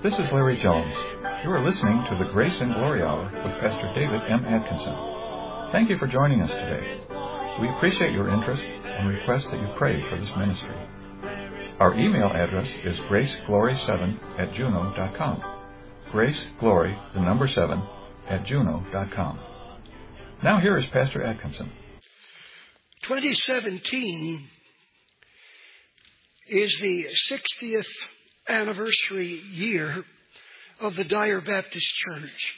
This is Larry Jones. You are listening to the Grace and Glory Hour with Pastor David M. Atkinson. Thank you for joining us today. We appreciate your interest and request that you pray for this ministry. Our email address is graceglory7@juno.com. Graceglory, the number 7, @juno.com. Now here is Pastor Atkinson. 2017 is the 60th anniversary year of the Dyer Baptist Church.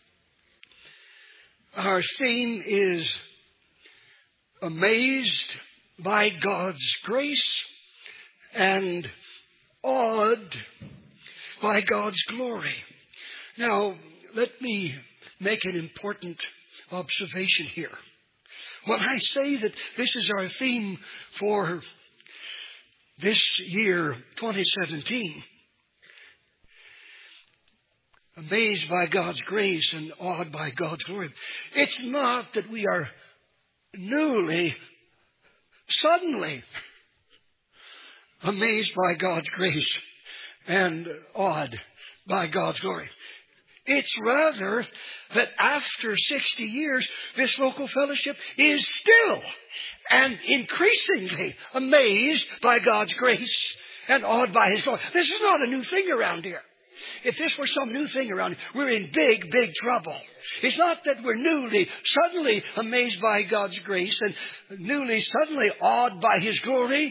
Our theme is amazed by God's grace and awed by God's glory. Now, let me make an important observation here. When I say that this is our theme for this year, 2017, amazed by God's grace and awed by God's glory, it's not that we are suddenly amazed by God's grace and awed by God's glory. It's rather that after 60 years, this local fellowship is still and increasingly amazed by God's grace and awed by His glory. This is not a new thing around here. If this were some new thing around here, we're in big, big trouble. It's not that we're suddenly amazed by God's grace and suddenly awed by His glory.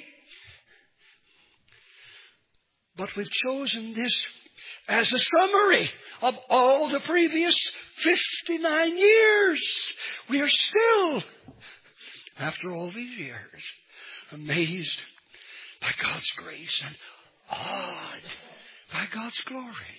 But we've chosen this as a summary of all the previous 59 years. We are still, after all these years, amazed by God's grace and awed by God's glory.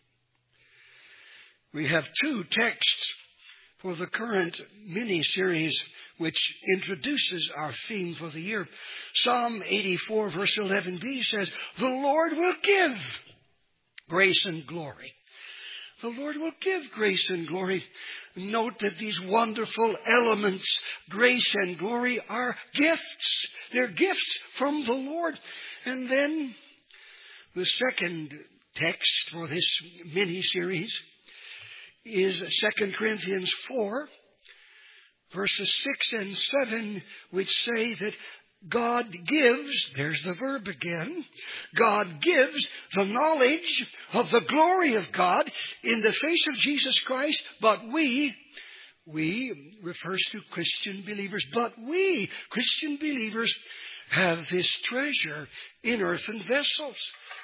We have two texts for the current mini-series which introduces our theme for the year. Psalm 84 verse 11b says, "The Lord will give grace and glory." The Lord will give grace and glory. Note that these wonderful elements, grace and glory, are gifts. They're gifts from the Lord. And then the second text for this mini-series is 2 Corinthians 4, verses 6 and 7, which say that God gives, there's the verb again, God gives the knowledge of the glory of God in the face of Jesus Christ, but we refers to Christian believers, but we, Christian believers, have this treasure in earthen vessels.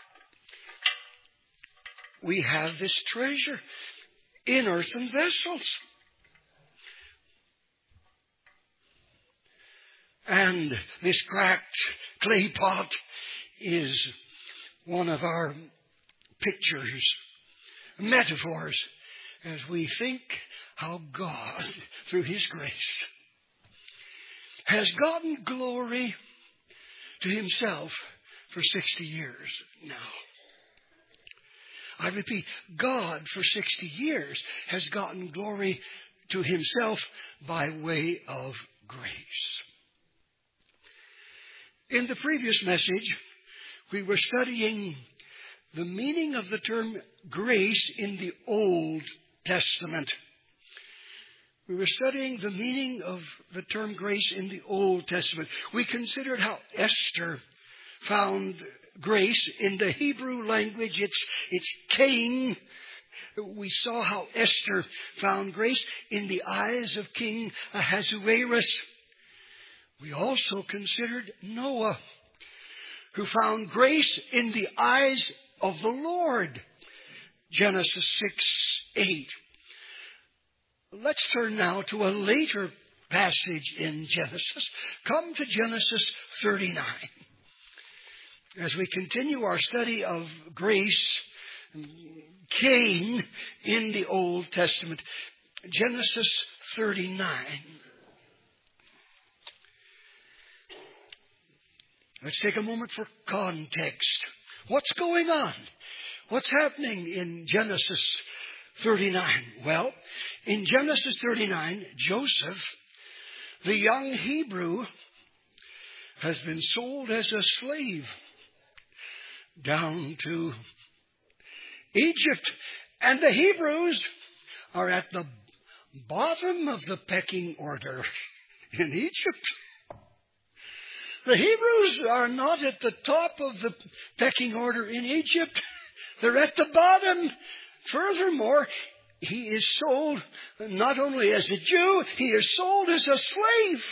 We have this treasure in earthen vessels. And this cracked clay pot is one of our pictures, metaphors, as we think how God, through His grace, has gotten glory to Himself for 60 years now. I repeat, God for 60 years has gotten glory to Himself by way of grace. In the previous message, we were studying the meaning of the term grace in the Old Testament. We were studying the meaning of the term grace in the Old Testament. We considered how Esther found grace in the Hebrew language. It's Cain. We saw how Esther found grace in the eyes of King Ahasuerus. We also considered Noah, who found grace in the eyes of the Lord. Genesis 6:8. Let's turn now to a later passage in Genesis. Come to Genesis 39. As we continue our study of grace, Cain in the Old Testament. Genesis 39. Let's take a moment for context. What's going on? What's happening in Genesis 39? Well, in Genesis 39, Joseph, the young Hebrew, has been sold as a slave down to Egypt. And the Hebrews are at the bottom of the pecking order in Egypt. The Hebrews are not at the top of the pecking order in Egypt. They're at the bottom. Furthermore, he is sold not only as a Jew, he is sold as a slave.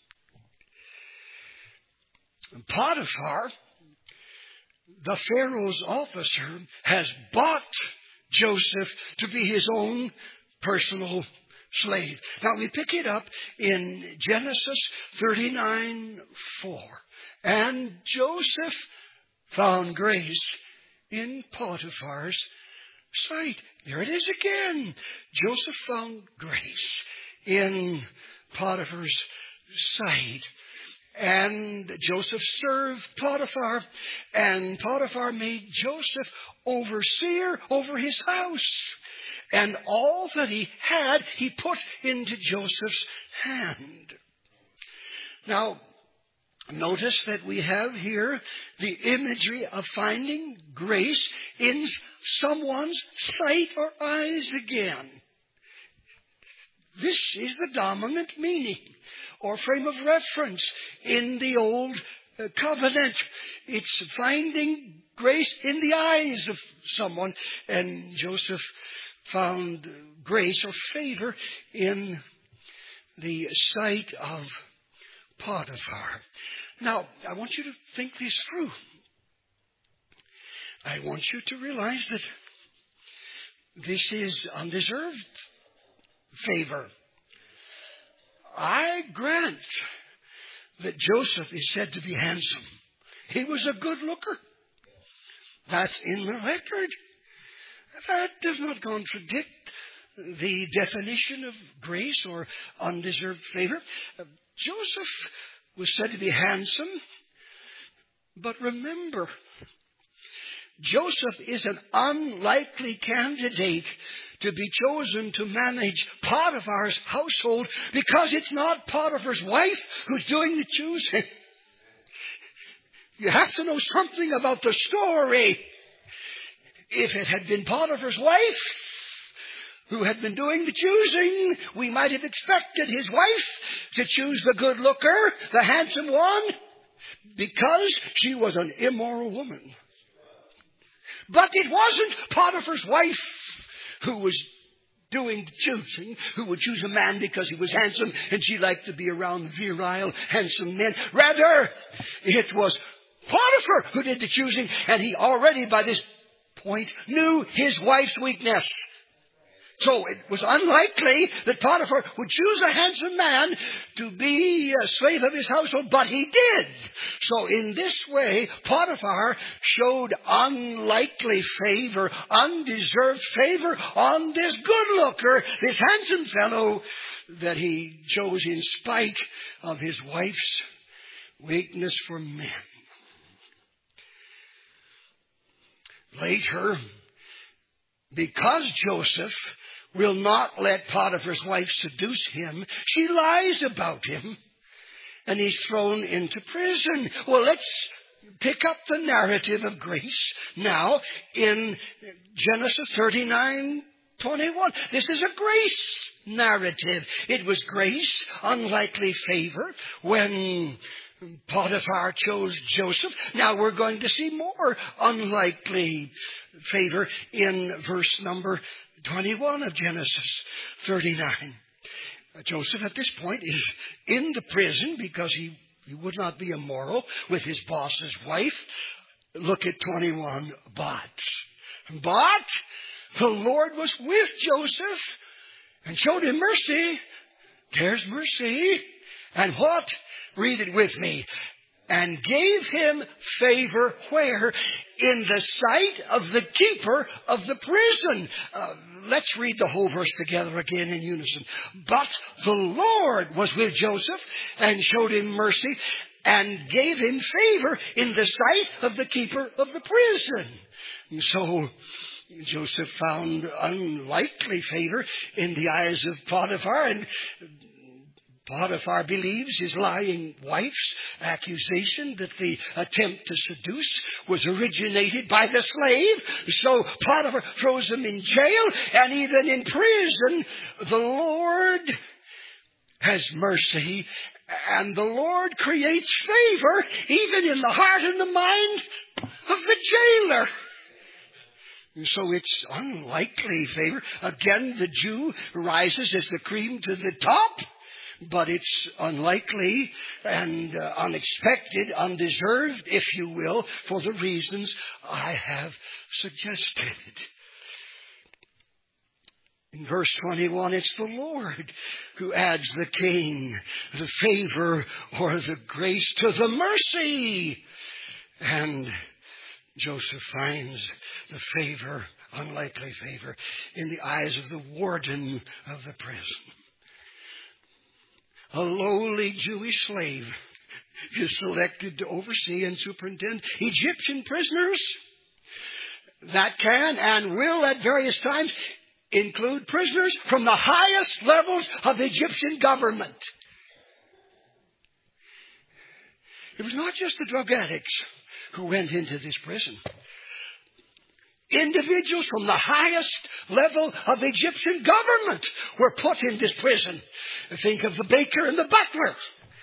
Potiphar, the Pharaoh's officer, has bought Joseph to be his own personal slave. Now we pick it up in Genesis 39:4. And Joseph found grace in Potiphar's sight. There it is again. Joseph found grace in Potiphar's sight. And Joseph served Potiphar, and Potiphar made Joseph overseer over his house. And all that he had, he put into Joseph's hand. Now, notice that we have here the imagery of finding grace in someone's sight or eyes again. This is the dominant meaning or frame of reference in the Old Covenant. It's finding grace in the eyes of someone. And Joseph found grace or favor in the sight of Potiphar. Now, I want you to think this through. I want you to realize that this is undeserved favor. I grant that Joseph is said to be handsome. He was a good looker. That's in the record. That does not contradict the definition of grace or undeserved favor. Joseph was said to be handsome, but remember, Joseph is an unlikely candidate to be chosen to manage Potiphar's household because it's not Potiphar's wife who's doing the choosing. You have to know something about the story. If it had been Potiphar's wife who had been doing the choosing, we might have expected his wife to choose the good looker, the handsome one, because she was an immoral woman. But it wasn't Potiphar's wife who was doing the choosing, who would choose a man because he was handsome and she liked to be around virile, handsome men. Rather, it was Potiphar who did the choosing, and he already by this point knew his wife's weakness. So it was unlikely that Potiphar would choose a handsome man to be a slave of his household, but he did. So in this way, Potiphar showed unlikely favor, undeserved favor on this good looker, this handsome fellow that he chose in spite of his wife's weakness for men. Later, because Joseph will not let Potiphar's wife seduce him, she lies about him, and he's thrown into prison. Well, let's pick up the narrative of grace now in Genesis 39:21. This is a grace narrative. It was grace, unlikely favor, when Potiphar chose Joseph. Now we're going to see more unlikely favor in verse number 21 of Genesis 39. Joseph at this point is in the prison because he would not be immoral with his boss's wife. Look at 21. But the Lord was with Joseph and showed him mercy. There's mercy. And what? Read it with me. And gave him favor where? In the sight of the keeper of the prison. Let's read the whole verse together again in unison. But the Lord was with Joseph and showed him mercy and gave him favor in the sight of the keeper of the prison. And so Joseph found unlikely favor in the eyes of Potiphar, and Potiphar believes his lying wife's accusation that the attempt to seduce was originated by the slave. So Potiphar throws him in jail and even in prison. The Lord has mercy, and the Lord creates favor even in the heart and the mind of the jailer. So it's unlikely favor. Again, the Jew rises as the cream to the top. But it's unlikely and unexpected, undeserved, if you will, for the reasons I have suggested. In verse 21, it's the Lord who adds the king, the favor or the grace to the mercy. And Joseph finds the favor, unlikely favor, in the eyes of the warden of the prison. A lowly Jewish slave is selected to oversee and superintend Egyptian prisoners. That can and will at various times include prisoners from the highest levels of Egyptian government. It was not just the drug addicts who went into this prison. Individuals from the highest level of Egyptian government were put in this prison. Think of the baker and the butler.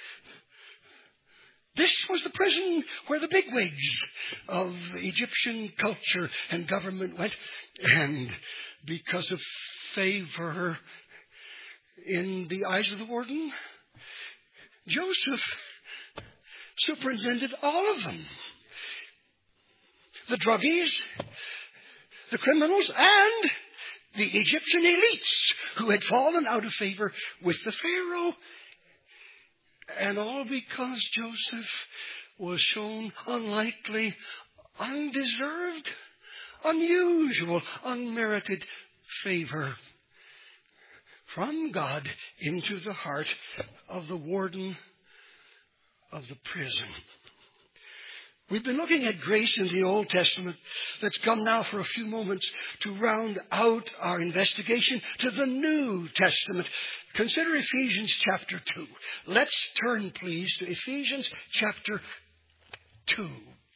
This was the prison where the bigwigs of Egyptian culture and government went. And because of favor in the eyes of the warden, Joseph superintended all of them. The druggies, the criminals, and the Egyptian elites who had fallen out of favor with the Pharaoh. And all because Joseph was shown unlikely, undeserved, unusual, unmerited favor from God into the heart of the warden of the prison. We've been looking at grace in the Old Testament. Let's come now for a few moments to round out our investigation to the New Testament. Consider Ephesians chapter 2. Let's turn, please, to Ephesians chapter 2.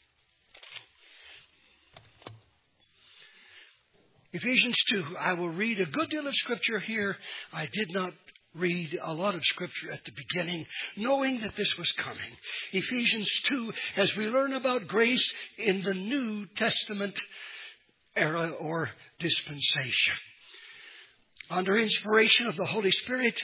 Ephesians 2. I will read a good deal of Scripture here. I did not read a lot of Scripture at the beginning, knowing that this was coming. Ephesians 2, as we learn about grace in the New Testament era or dispensation. Under inspiration of the Holy Spirit,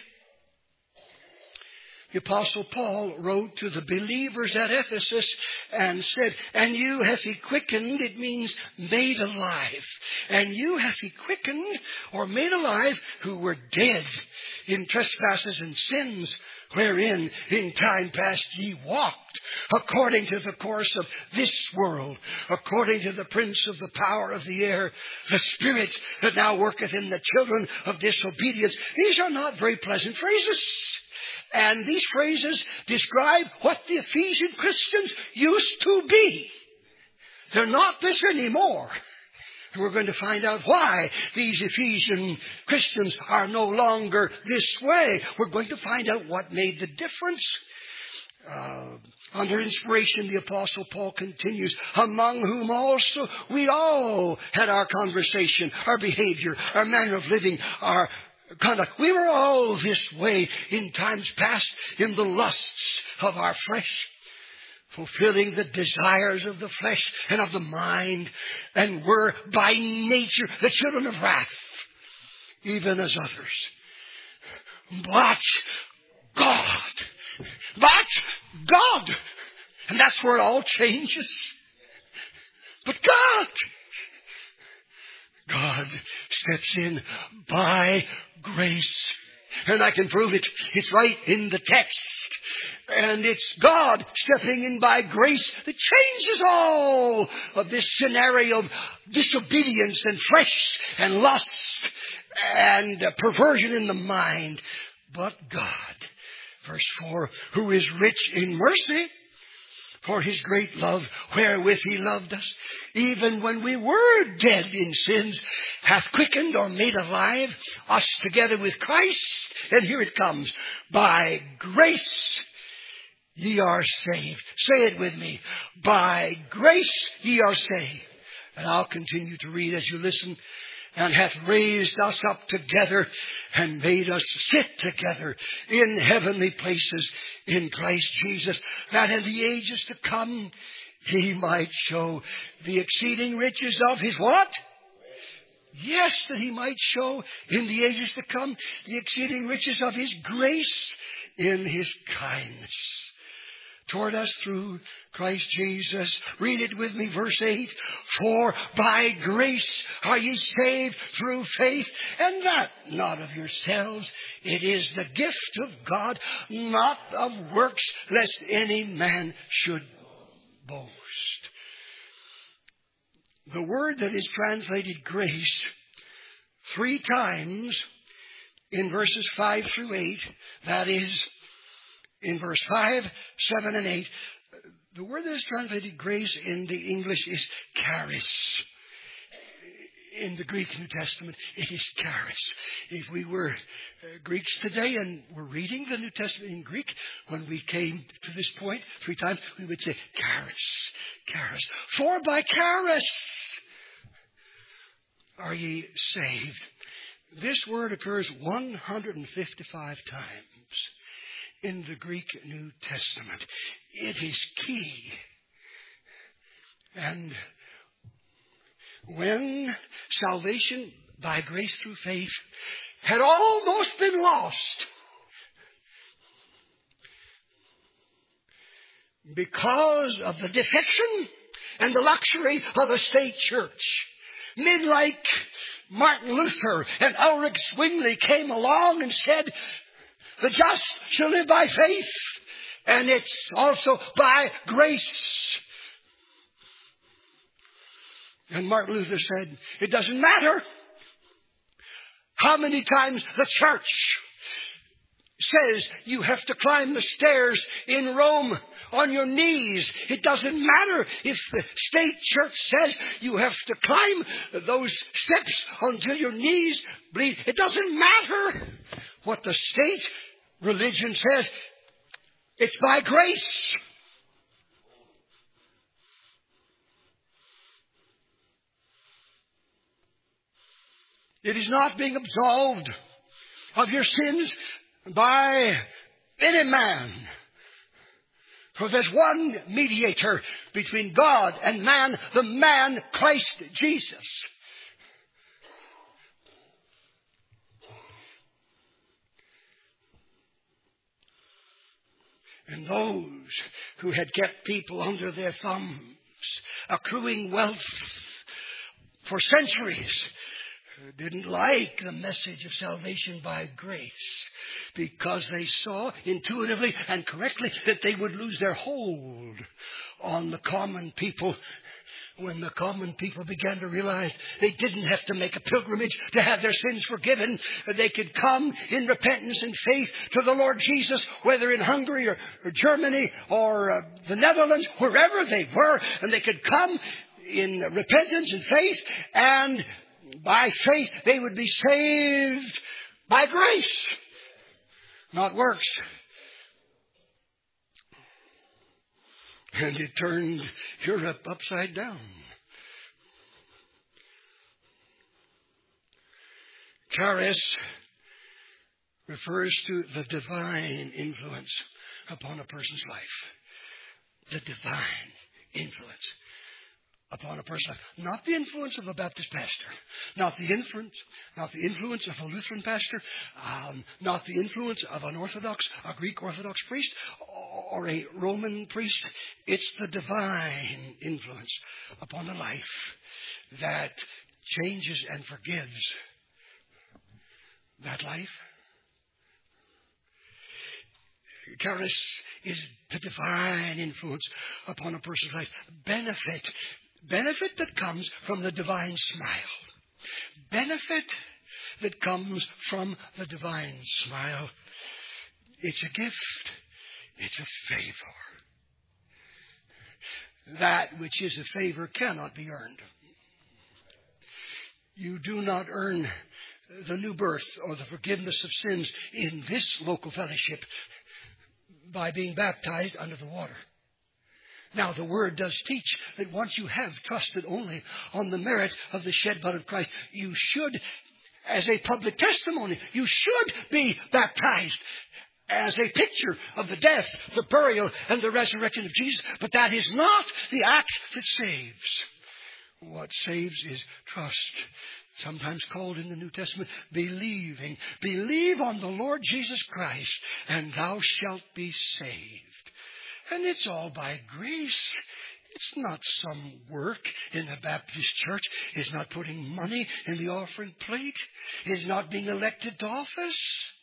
the Apostle Paul wrote to the believers at Ephesus and said, and you hath he quickened, it means made alive. And you hath he quickened or made alive who were dead in trespasses and sins, wherein in time past ye walked, according to the course of this world, according to the prince of the power of the air, the spirit that now worketh in the children of disobedience. These are not very pleasant phrases. And these phrases describe what the Ephesian Christians used to be. They're not this anymore. And we're going to find out why these Ephesian Christians are no longer this way. We're going to find out what made the difference. Under inspiration, the Apostle Paul continues, among whom also we all had our conversation, our behavior, our manner of living, our conduct. We were all this way in times past in the lusts of our flesh, fulfilling the desires of the flesh and of the mind, and were by nature the children of wrath, even as others. But God, and that's where it all changes. But God steps in by grace. And I can prove it. It's right in the text. And it's God stepping in by grace that changes all of this scenario of disobedience and flesh and lust and perversion in the mind. But God, verse 4, who is rich in mercy, For his great love, wherewith he loved us, even when we were dead in sins, hath quickened or made alive us together with Christ. And here it comes. By grace ye are saved. Say it with me. By grace ye are saved. And I'll continue to read as you listen. And hath raised us up together and made us sit together in heavenly places in Christ Jesus, that in the ages to come he might show the exceeding riches of his what? Yes, that he might show in the ages to come the exceeding riches of his grace in his kindness toward us through Christ Jesus. Read it with me, verse 8. For by grace are ye saved through faith, and that not of yourselves. It is the gift of God, not of works, lest any man should boast. The word that is translated grace 3 times in verses 5 through 8, that is, in verse 5, 7, and 8, the word that is translated grace in the English is charis. In the Greek New Testament, it is charis. If we were Greeks today and were reading the New Testament in Greek, when we came to this point 3 times, we would say charis, charis. For by charis are ye saved. This word occurs 155 times in the Greek New Testament. It is key. And when salvation by grace through faith had almost been lost because of the defection and the luxury of a state church, men like Martin Luther and Ulrich Zwingli came along and said, the just shall live by faith, and it's also by grace. And Martin Luther said, it doesn't matter how many times the church says you have to climb the stairs in Rome on your knees. It doesn't matter if the state church says you have to climb those steps until your knees bleed. It doesn't matter what the state religion says. It's by grace. It is not being absolved of your sins by any man. For there's one mediator between God and man, the man Christ Jesus. And those who had kept people under their thumbs, accruing wealth for centuries, didn't like the message of salvation by grace, because they saw intuitively and correctly that they would lose their hold on the common people when the common people began to realize they didn't have to make a pilgrimage to have their sins forgiven. They could come in repentance and faith to the Lord Jesus, whether in Hungary or Germany or the Netherlands, wherever they were, and they could come in repentance and faith, and by faith they would be saved by grace, not works. And it turned Europe upside down. Charis refers to the divine influence upon a person's life. The divine influence upon a person's life. Not the influence of a Baptist pastor. Not the influence of a Lutheran pastor. Not the influence of a Greek Orthodox priest or a Roman priest. It's the divine influence upon a life that changes and forgives that life. Charis is the divine influence upon a person's life. Benefit that comes from the divine smile. Benefit that comes from the divine smile. It's a gift. It's a favor. That which is a favor cannot be earned. You do not earn the new birth or the forgiveness of sins in this local fellowship by being baptized under the water. Now, the Word does teach that once you have trusted only on the merit of the shed blood of Christ, you should, as a public testimony, you should be baptized as a picture of the death, the burial, and the resurrection of Jesus. But that is not the act that saves. What saves is trust, sometimes called in the New Testament believing. Believe on the Lord Jesus Christ, and thou shalt be saved. And it's all by grace. It's not some work in the Baptist church. It's not putting money in the offering plate. It's not being elected to office.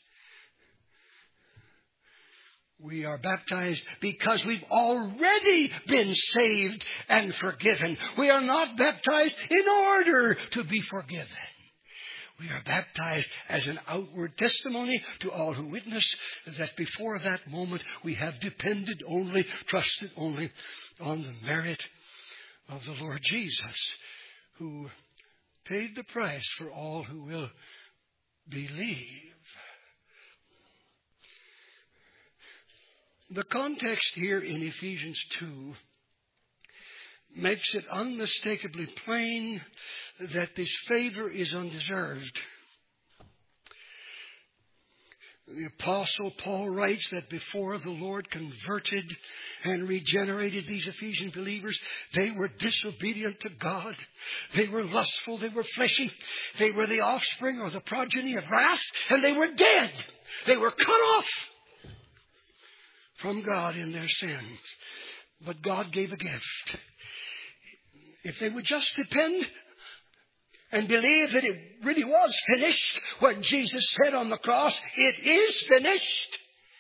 We are baptized because we've already been saved and forgiven. We are not baptized in order to be forgiven. We are baptized as an outward testimony to all who witness that before that moment we have depended only, trusted only on the merit of the Lord Jesus, who paid the price for all who will believe. The context here in Ephesians 2 makes it unmistakably plain that this favor is undeserved. The Apostle Paul writes that before the Lord converted and regenerated these Ephesian believers, they were disobedient to God. They were lustful. They were fleshy. They were the offspring or the progeny of wrath, and they were dead. They were cut off from God in their sins. But God gave a gift. If they would just depend and believe that it really was finished when Jesus said on the cross, it is finished.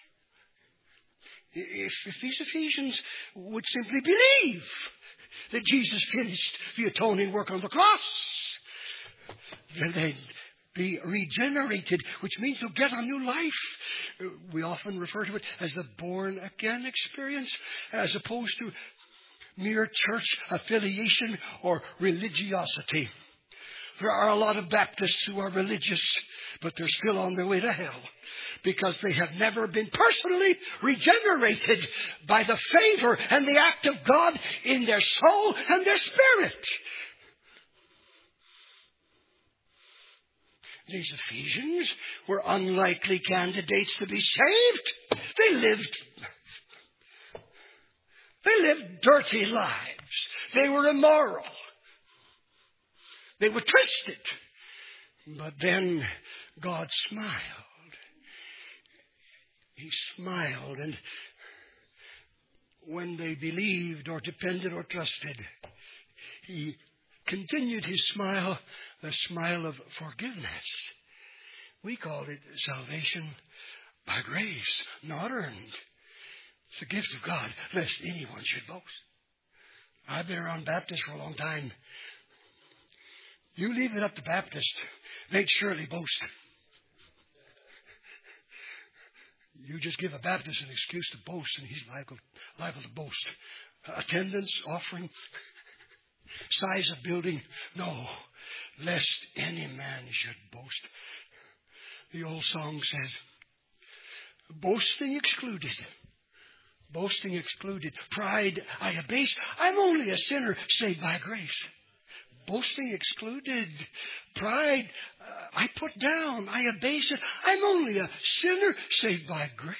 If these Ephesians would simply believe that Jesus finished the atoning work on the cross, then they'd be regenerated, which means to get a new life. We often refer to it as the born-again experience, as opposed to mere church affiliation or religiosity. There are a lot of Baptists who are religious, but they're still on their way to hell because they have never been personally regenerated by the favor and the act of God in their soul and their spirit. These Ephesians were unlikely candidates to be saved. They lived dirty lives. They were immoral. They were twisted. But then God smiled. He smiled, and when they believed or depended or trusted, He continued His smile, the smile of forgiveness. We call it salvation by grace, not earned. It's the gift of God, lest anyone should boast. I've been around Baptists for a long time. You leave it up to Baptists, they'd surely boast. You just give a Baptist an excuse to boast, and he's liable to boast. Attendance, offering, size of building, no, lest any man should boast. The old song says, boasting excluded. Boasting excluded. Pride I abase. I'm only a sinner saved by grace. Boasting excluded. Pride I put down. I abase it. I'm only a sinner saved by grace.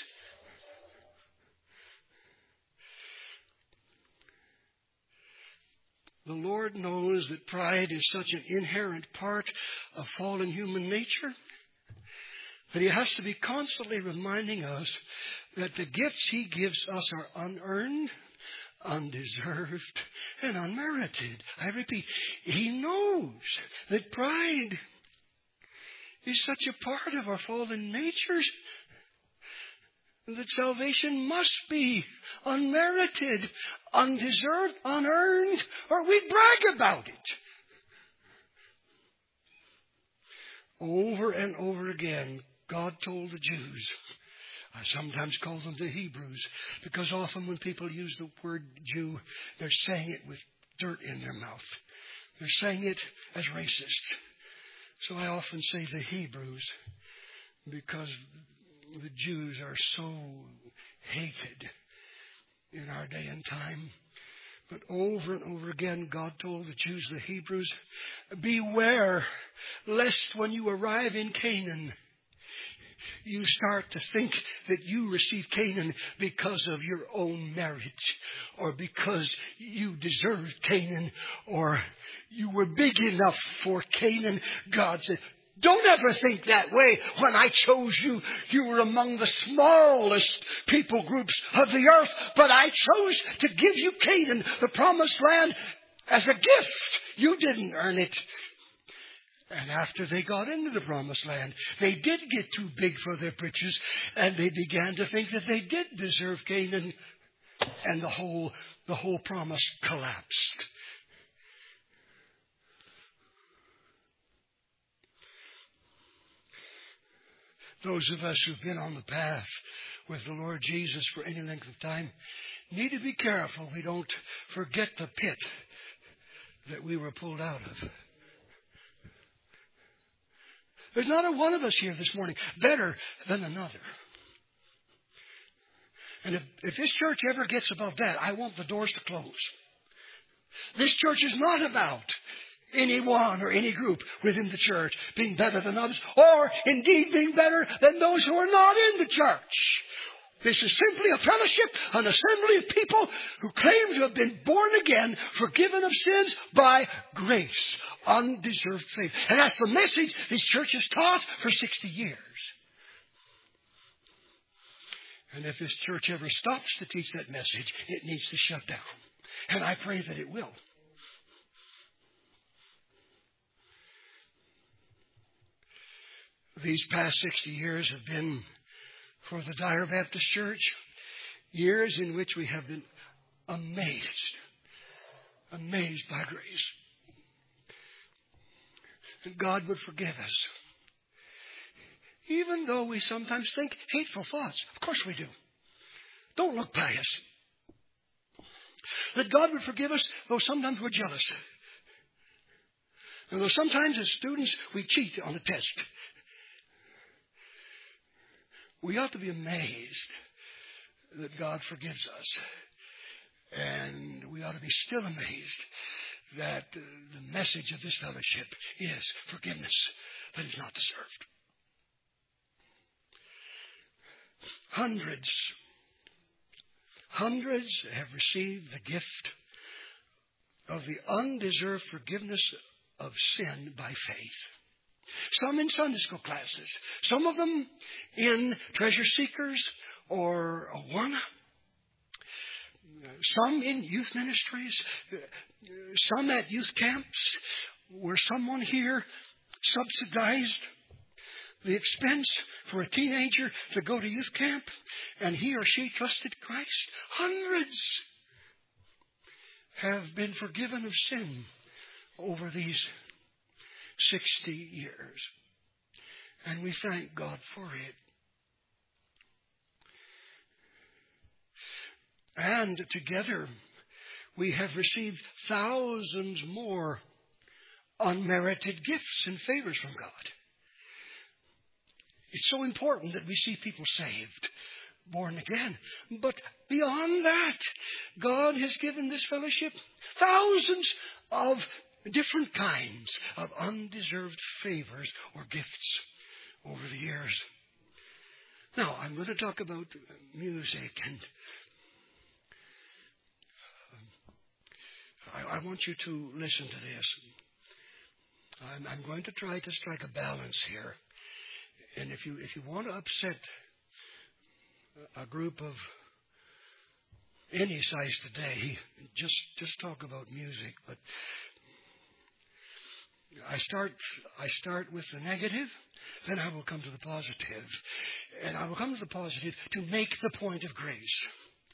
The Lord knows that pride is such an inherent part of fallen human nature that He has to be constantly reminding us that the gifts He gives us are unearned, undeserved, and unmerited. I repeat, He knows that pride is such a part of our fallen natures that salvation must be unmerited, undeserved, unearned, or we brag about it. Over and over again, God told the Jews, I sometimes call them the Hebrews, because often when people use the word Jew, they're saying it with dirt in their mouth. They're saying it as racist. So I often say the Hebrews, because the Jews are so hated in our day and time. But over and over again, God told the Jews, the Hebrews, beware lest when you arrive in Canaan, you start to think that you received Canaan because of your own merit, or because you deserved Canaan, or you were big enough for Canaan. God said, don't ever think that way. When I chose you, you were among the smallest people groups of the earth, but I chose to give you Canaan, the promised land, as a gift. You didn't earn it. And after they got into the promised land, they did get too big for their britches, and they began to think that they did deserve Canaan, and the whole promise collapsed. Those of us who've been on the path with the Lord Jesus for any length of time need to be careful we don't forget the pit that we were pulled out of. There's not a one of us here this morning better than another. And if this church ever gets above that, I want the doors to close. This church is not about any one or any group within the church being better than others, or indeed being better than those who are not in the church. This is simply a fellowship, an assembly of people who claim to have been born again, forgiven of sins by grace, undeserved faith. And that's the message this church has taught for 60 years. And if this church ever stops to teach that message, it needs to shut down. And I pray that it will. These past 60 years have been, for the Dyer Baptist Church, years in which we have been amazed by grace. And God would forgive us. Even though we sometimes think hateful thoughts. Of course we do. Don't look pious. That God would forgive us, though sometimes we're jealous. And though sometimes as students we cheat on a test. We ought to be amazed that God forgives us. And we ought to be still amazed that the message of this fellowship is forgiveness that is not deserved. Hundreds have received the gift of the undeserved forgiveness of sin by faith. Some in Sunday school classes. Some of them in Treasure Seekers or Awana. Some in youth ministries. Some at youth camps where someone here subsidized the expense for a teenager to go to youth camp and he or she trusted Christ. Hundreds have been forgiven of sin over these 60 years. And we thank God for it. And together we have received thousands more unmerited gifts and favors from God. It's so important that we see people saved, born again. But beyond that, God has given this fellowship thousands of different kinds of undeserved favors or gifts over the years. Now, I'm going to talk about music, and I want you to listen to this. I'm going to try to strike a balance here. And if you want to upset a group of any size today, just talk about music. But I start with the negative, then I will come to the positive. And I will come to the positive to make the point of grace.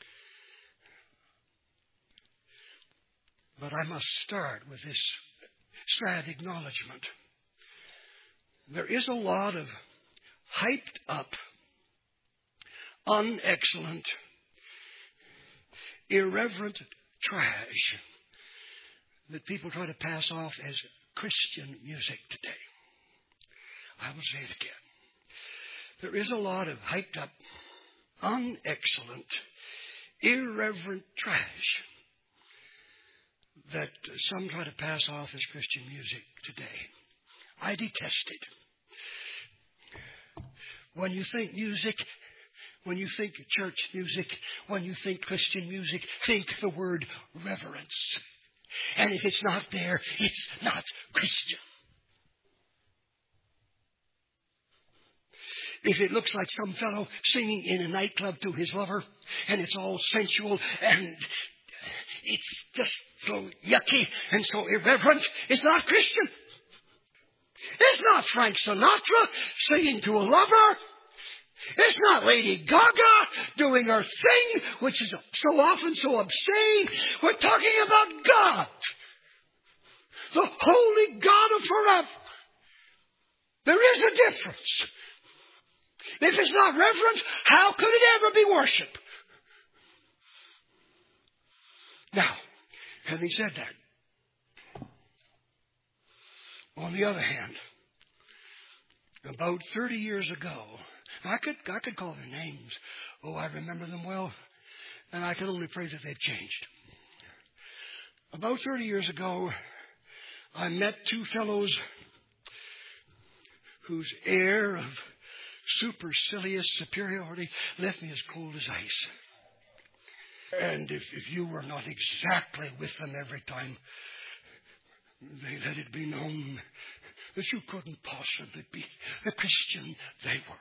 But I must start with this sad acknowledgement. There is a lot of hyped up, unexcellent, irreverent trash that people try to pass off as Christian music today. I will say it again. There is a lot of hyped up, unexcellent, irreverent trash that some try to pass off as Christian music today. I detest it. When you think music, when you think church music, when you think Christian music, think the word reverence. And if it's not there, it's not Christian. If it looks like some fellow singing in a nightclub to his lover, and it's all sensual, and it's just so yucky and so irreverent, it's not Christian. It's not Frank Sinatra singing to a lover. It's not Lady Gaga doing her thing, which is so often so obscene. We're talking about God, the holy God of forever. There is a difference. If it's not reverence, how could it ever be worship? Now, having said that, on the other hand, about 30 years ago, I could call their names. Oh, I remember them well, and I can only pray that they've changed. About 30 years ago, I met two fellows whose air of supercilious superiority left me as cold as ice. And if you were not exactly with them every time, they let it be known that you couldn't possibly be the Christian they were.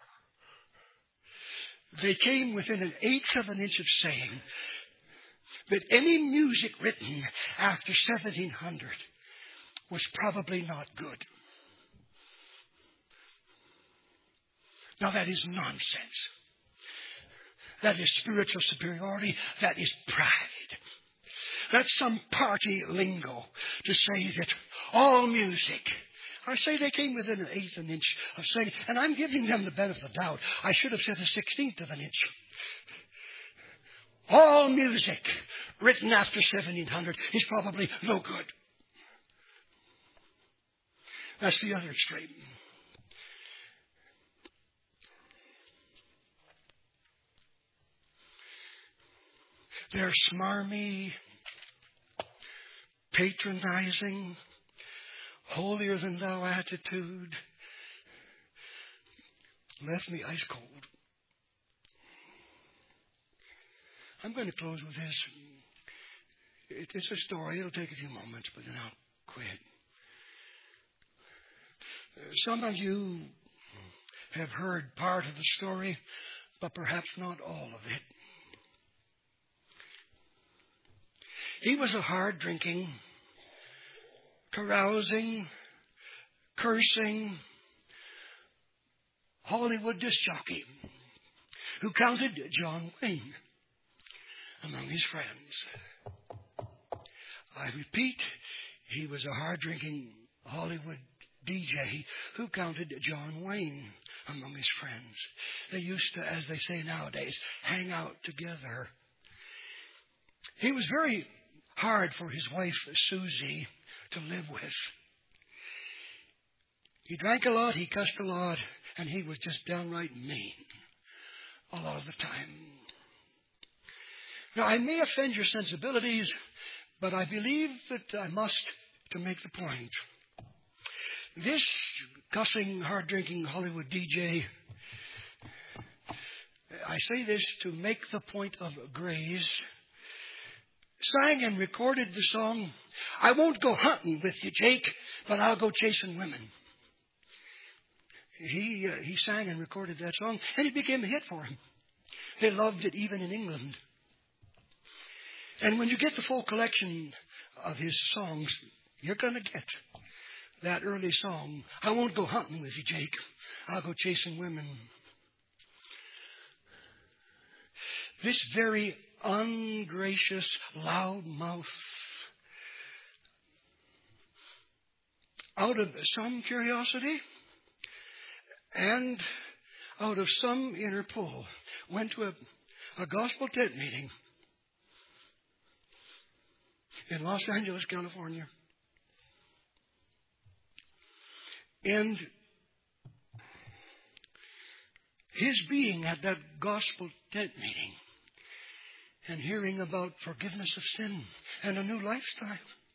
They came within an eighth of an inch of saying that any music written after 1700 was probably not good. Now that is nonsense. That is spiritual superiority. That is pride. That's some party lingo to say that all music. I say they came within an eighth of an inch of saying, and I'm giving them the benefit of the doubt. I should have said a 16th of an inch. All music written after 1700 is probably no good. That's the other extreme. Their smarmy, patronizing, holier-than-thou attitude left me ice cold. I'm going to close with this. It's a story. It'll take a few moments, but then I'll quit. Some of you have heard part of the story, but perhaps not all of it. He was a hard-drinking, carousing, cursing Hollywood disc jockey who counted John Wayne among his friends. I repeat, he was a hard-drinking Hollywood DJ who counted John Wayne among his friends. They used to, as they say nowadays, hang out together. He was very hard for his wife, Susie, to live with. He drank a lot, he cussed a lot, and he was just downright mean a lot of the time. Now, I may offend your sensibilities, but I believe that I must to make the point. This cussing, hard-drinking Hollywood DJ, I say this to make the point of grace, sang and recorded the song, I won't go hunting with you, Jake, but I'll go chasing women. He sang and recorded that song, and it became a hit for him. They loved it even in England. And when you get the full collection of his songs, you're going to get that early song, I won't go hunting with you, Jake, I'll go chasing women. This very ungracious, loudmouth, out of some curiosity and out of some inner pull, went to a gospel tent meeting in Los Angeles, California. And his being at that gospel tent meeting and hearing about forgiveness of sin and a new lifestyle,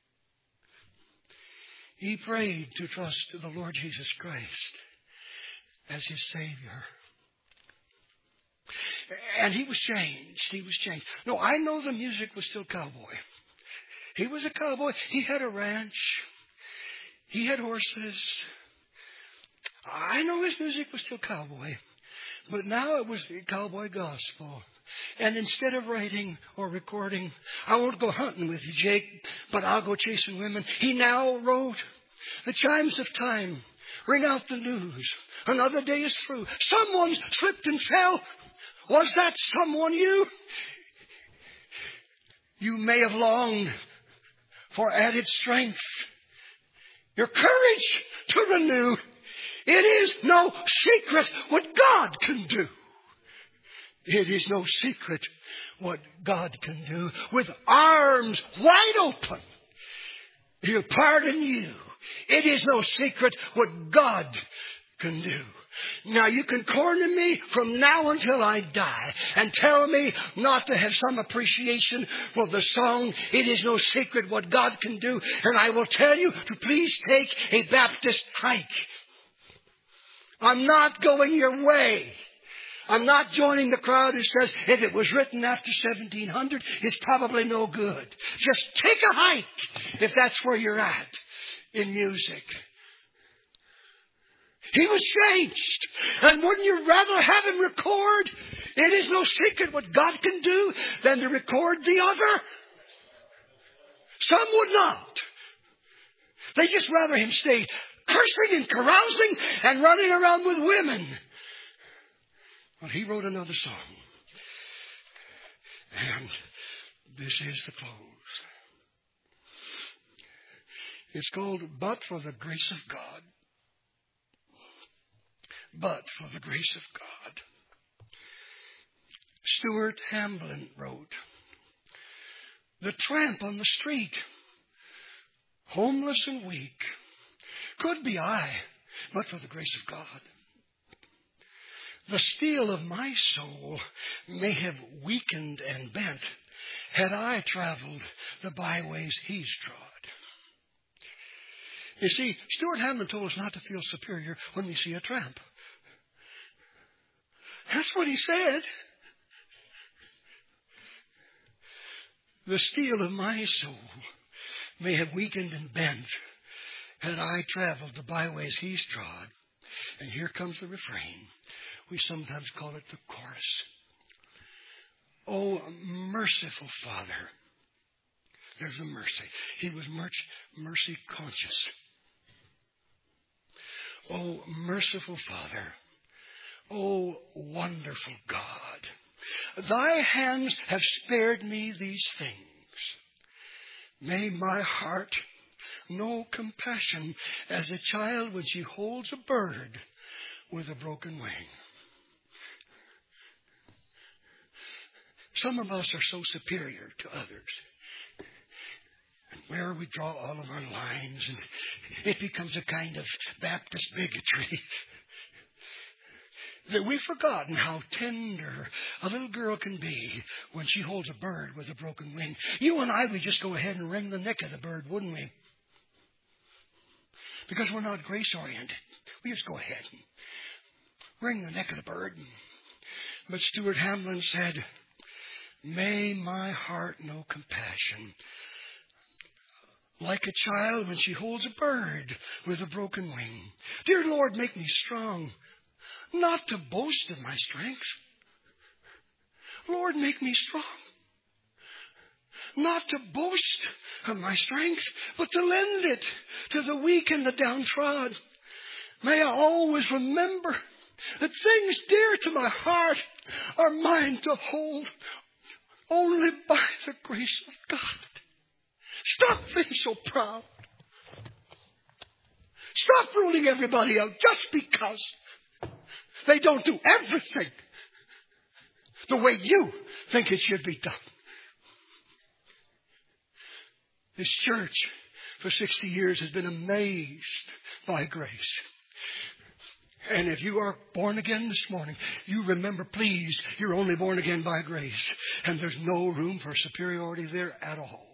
he prayed to trust the Lord Jesus Christ as his Savior. And he was changed. He was changed. No, I know the music was still cowboy. He was a cowboy. He had a ranch. He had horses. I know his music was still cowboy. But now it was the cowboy gospel. And instead of writing or recording, I won't go hunting with you, Jake, but I'll go chasing women. He now wrote, the chimes of time ring out the news. Another day is through. Someone slipped and fell. Was that someone you? You may have longed for added strength, your courage to renew. It is no secret what God can do. It is no secret what God can do. With arms wide open, He'll pardon you. It is no secret what God can do. Now you can corner me from now until I die and tell me not to have some appreciation for the song, it is no secret what God can do. And I will tell you to please take a Baptist hike. I'm not going your way. I'm not joining the crowd who says if it was written after 1700, it's probably no good. Just take a hike if that's where you're at in music. He was changed. And wouldn't you rather have him record, it is no secret what God can do, than to record the other? Some would not. They just rather him stay cursing and carousing and running around with women. But he wrote another song. And this is the close. It's called But for the Grace of God. But for the grace of God. Stuart Hamblin wrote, the tramp on the street, homeless and weak, could be I, but for the grace of God. The steel of my soul may have weakened and bent had I traveled the byways he's trod. You see, Stuart Hamblin told us not to feel superior when we see a tramp. That's what he said. The steel of my soul may have weakened and bent had I traveled the byways he's trod. And here comes the refrain. We sometimes call it the chorus. Oh, merciful Father. There's a mercy. He was mercy conscious. Oh, merciful Father. Oh, wonderful God. Thy hands have spared me these things. May my heart know compassion as a child when she holds a bird with a broken wing. Some of us are so superior to others. And where we draw all of our lines, and it becomes a kind of Baptist bigotry. That we've forgotten how tender a little girl can be when she holds a bird with a broken wing. You and I would just go ahead and wring the neck of the bird, wouldn't we? Because we're not grace-oriented. We just go ahead and wring the neck of the bird. But Stuart Hamblin said, may my heart know compassion like a child when she holds a bird with a broken wing. Dear Lord, make me strong, not to boast of my strength. Lord, make me strong, not to boast of my strength, but to lend it to the weak and the downtrodden. May I always remember that things dear to my heart are mine to hold only by the grace of God. Stop being so proud. Stop ruling everybody out just because. They don't do everything the way you think it should be done. This church for 60 years has been amazed by grace. And if you are born again this morning, you remember, please, you're only born again by grace. And there's no room for superiority there at all.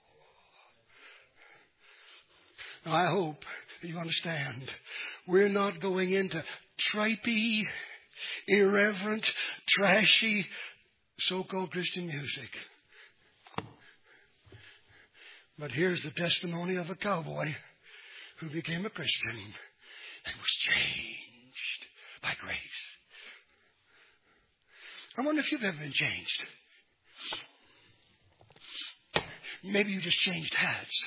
Now, I hope you understand. We're not going into tripey, irreverent, trashy, so-called Christian music. But here's the testimony of a cowboy who became a Christian and was changed by grace. I wonder if you've ever been changed. Maybe you just changed hats.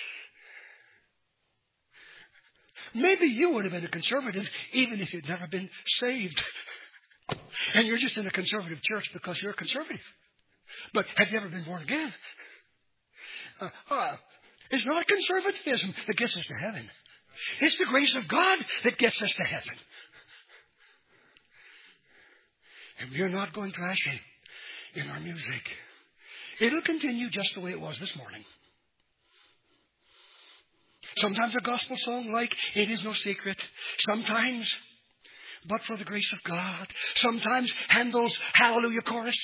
Maybe you would have been a conservative even if you'd never been saved. And you're just in a conservative church because you're a conservative. But have you ever been born again? It's not conservatism that gets us to heaven. It's the grace of God that gets us to heaven. And we're not going trashy in our music. It'll continue just the way it was this morning. Sometimes a gospel song like It Is No Secret. Sometimes But for the Grace of God. Sometimes Handel's Hallelujah Chorus.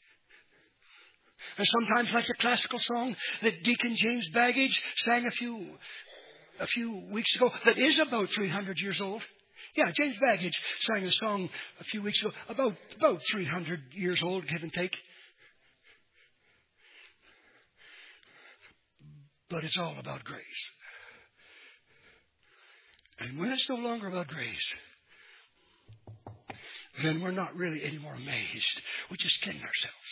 And sometimes like the classical song that Deacon James Baggage sang a few weeks ago that is about 300 years old. Yeah, James Baggage sang a song a few weeks ago about 300 years old, give and take. But it's all about grace. And when it's no longer about grace, then we're not really any more amazed. We're just kidding ourselves.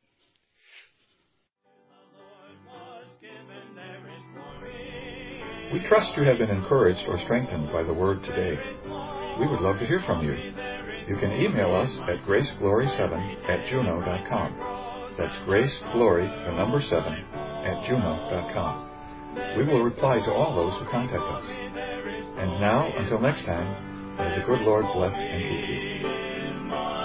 We trust you have been encouraged or strengthened by the Word today. We would love to hear from you. You can email us at graceglory7@gmail.com. That's graceglory7@gmail.com. We will reply to all those who contact us. And now, until next time, may the good Lord bless and keep you.